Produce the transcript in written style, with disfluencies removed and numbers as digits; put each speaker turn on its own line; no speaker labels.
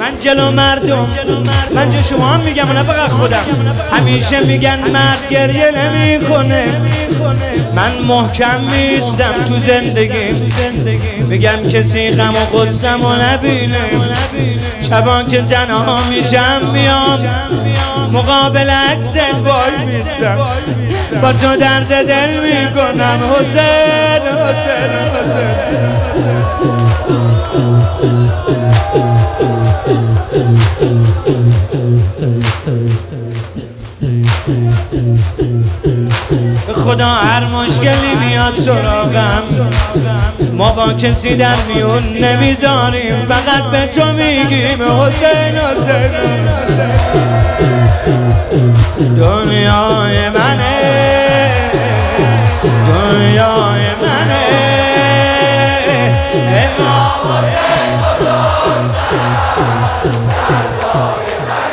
من جلو مردم، من جو شما هم میگم و نه فقط خودم، همیشه میگن مرد گریه نمی کنه. من محکم میستم تو زندگی، میگم کسی غم و غصم و نبینه. شبان که تنها میشم میام مقابل عکست وای میستم، با تو درد دل میکنم حسین حسین حسین. خدا هر مشکلی میاد سراغم، ما با کسی در میون نمیذاریم، فقط به تو میگیم حسین حسین. دنیای منه، دنیای منه، امام حسین.